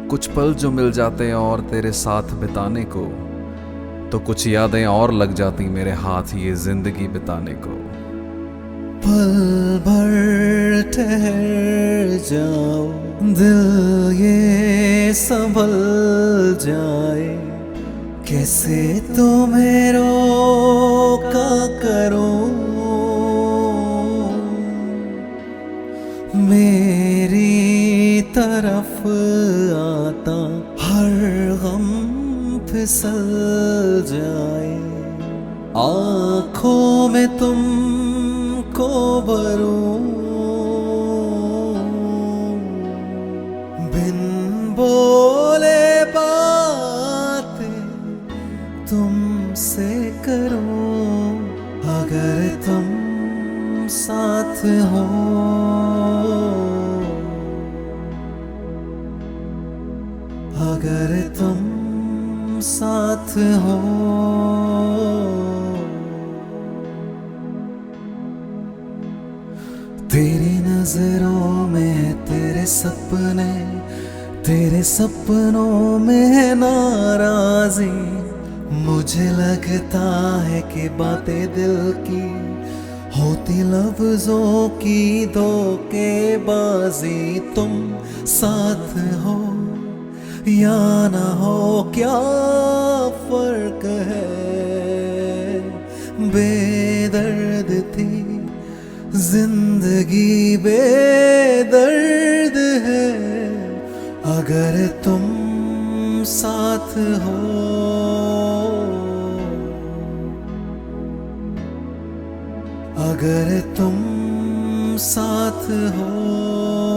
कुछ पल जो मिल जाते और तेरे साथ बिताने को, तो कुछ यादें और लग जाती मेरे हाथ ये जिंदगी बिताने को। पल भर ठहर जाओ, दिल ये संभल जाए, कैसे तुम्हें रोका करूं। मेरी तरफ आता हर गम फिसल जाए, आँखों में तुमको भरूं। बिन बोले बातें तुमसे करूं, अगर तुम साथ हो, अगर तुम साथ हो। तेरी नजरों में तेरे सपने, तेरे सपनों में नाराजी। मुझे लगता है कि बातें दिल की होती लफ्जों की धोखेबाजी। तुम साथ हो या ना हो, क्या फर्क है। बेदर्द थी जिंदगी, बेदर्द है, अगर तुम साथ हो, अगर तुम साथ हो।